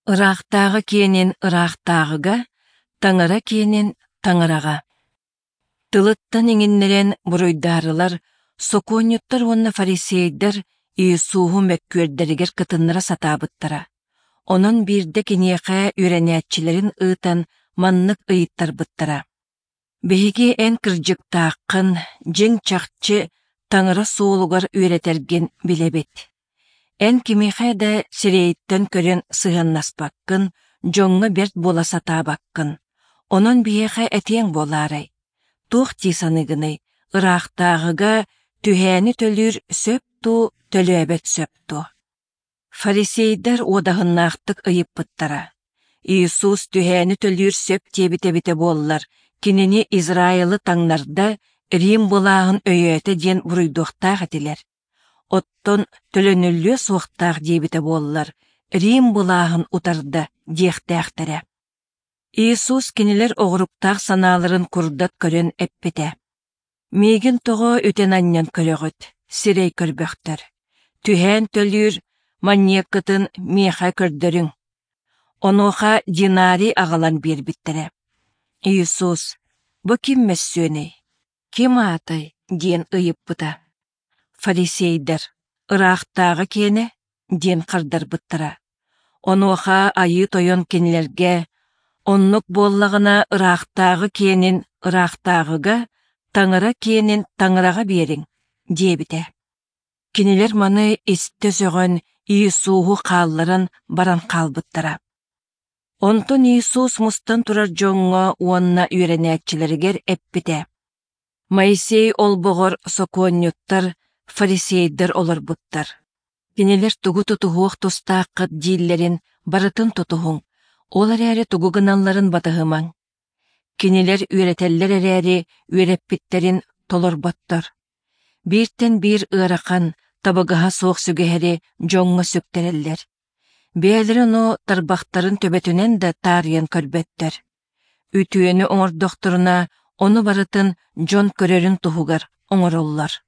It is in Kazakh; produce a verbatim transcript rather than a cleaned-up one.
Ырақтағы киенин ырақтағыга, таңыра киенин таңыраға. Тылыттан иңиннерен буруйдарылар, соконюттар онна фарисейдер Иисуху мәккүердерігер кытыннара сатабыттара. Онон бирде кенеқа үрәнәтчілерін ыытан маннык ыйыттар бұттара. Беһиги эн кырдьыктааққын, жең чахчы таңыра суолугар үйретерген билебет. Эн кимеха да сирейттен көрен сыганнаспаккын, жоңга берт бола сатабаккын. Онон биеха этең боларай. Тух тисаныгыны, ырақтағыга түхәни төлүр сөпту, төлөбет сөпту. Фарисейдер одағыннақтық ыйып бұттара. Иисус түхәни төлүр сөп тебите-бите боллар, кинени Израилы таңнарда Рим булағын өйөті ден бұруйдуқтақ әтілер. Оттон төлөнүллү суықтақ дебите боллар, Рим булағын утарда дехтәқтірі. Иисус кинилер оғыруптақ саналарын курдат көрен эппете. Мегин тоғы өтен аннан көрөгөт, сирей көрбөктөр. Түһэн төлүр маньяккытын меха көрдөрүң. Оноха динари ағалан бербиттере. Иисус, бу ким мәссөне? Ким атай? Ден ыйып бұта. Фарисейдер, ырақтағы кені? Ден қырдар бұттыра. Оноха айы тойон кенілерге, оннук боллағына ырақтағы кенін ырақтағыга, таңыра кенін таңыраға берің, дебіте. Кенілер маны исте сөғін Иисуху қалларын баран қалбыттыра. Онтон Иисус мустан турар жоңға уанна үйренәтчілергер эппите. Моисей олбоғыр соконюттар, фарисейдер олар бұттар. Кенелер тугу тутуғуқ тустаққыт диллерин барытын тутуғың, олар әрі тугуғыналарын батығымаң. Кенелер үйретеллер әрі үйреппиттерин толор баттар. Биртен бир ырақан табығыға соқ сүгәһәрі жоңға сөктереллер. Бәлірін о тарбақтарын төбетінен да тариян көрбеттер. Үтүйені оңыр доқтырына оны барытын жон көрерін туғығар оңыр олар.